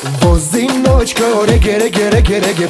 Vozi noć kao rege, rege, rege, rege.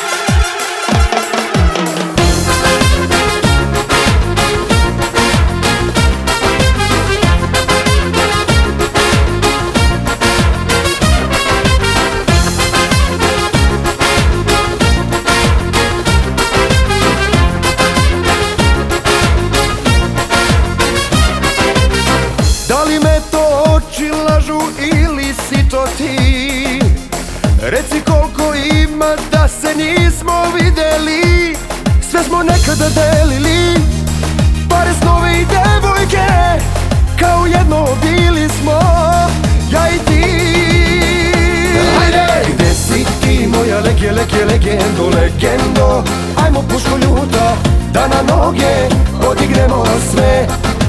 Da li me to oči lažu ili si to ti? Reci koliko ima da se nismo videli. Sve smo nekada delili, pare, snove i devojke. Kao jedno bili smo, ja i ti. Ajde! Gde si ti moja legendo, legendo? Ajmo puško ljuta, da na noge odigremo sve.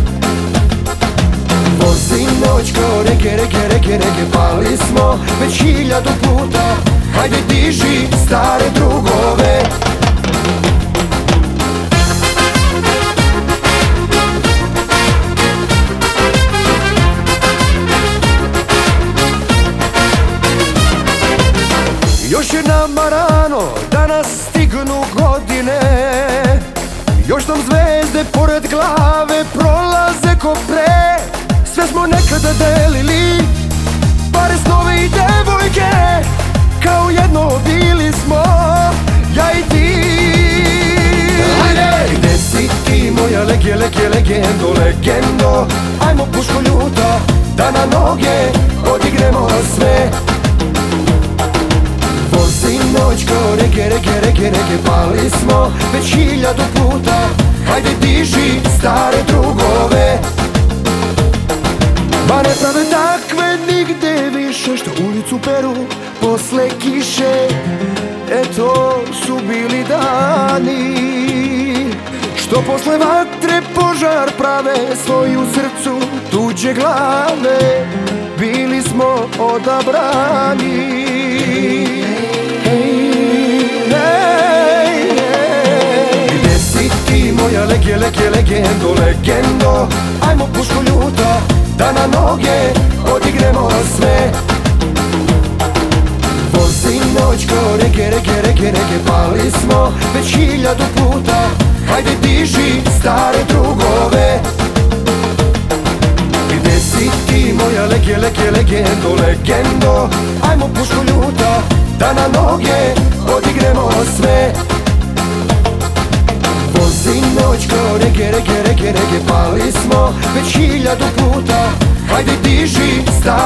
Vozi noć kao rege, rege, rege, rege. Pali smo već 1000 puta. Hajde diži stare drugove. Još je nama rano, danas stignu godine. Još nam zvezde pored glave prolaze ko pre. Sve smo nekada delili, pare, snove i devojke. Kao jedno bili smo, ja i ti. Ajde! Gde si ti moja legendo, legendo? Ajmo puško ljuta, da na noge odigremo sve. Vozi noć kao rege, rege, rege, rege. Pali smo već 1000 puta. Hajde diži stare drugove. Ma ne prave takve nigde više, što ulicu peru posle kiše. To su bili dani što posle vatre požar prave. Svoju srcu tuđe glave, bili smo odabrani. Gde si ti moja legendo, legendo? Ajmo puško ljuta, da na noge odigremo sve. Vozi noć kao rege, rege, rege, rege. Pali smo već 1000 puta. Hajde diži stare drugove. Gde si ti moja legendo, legendo? Ajmo puško ljuta, da na noge odigremo sve. Vozi noć kao rege, rege, rege, rege. Pali smo već 1000 puta. Hajde diži stare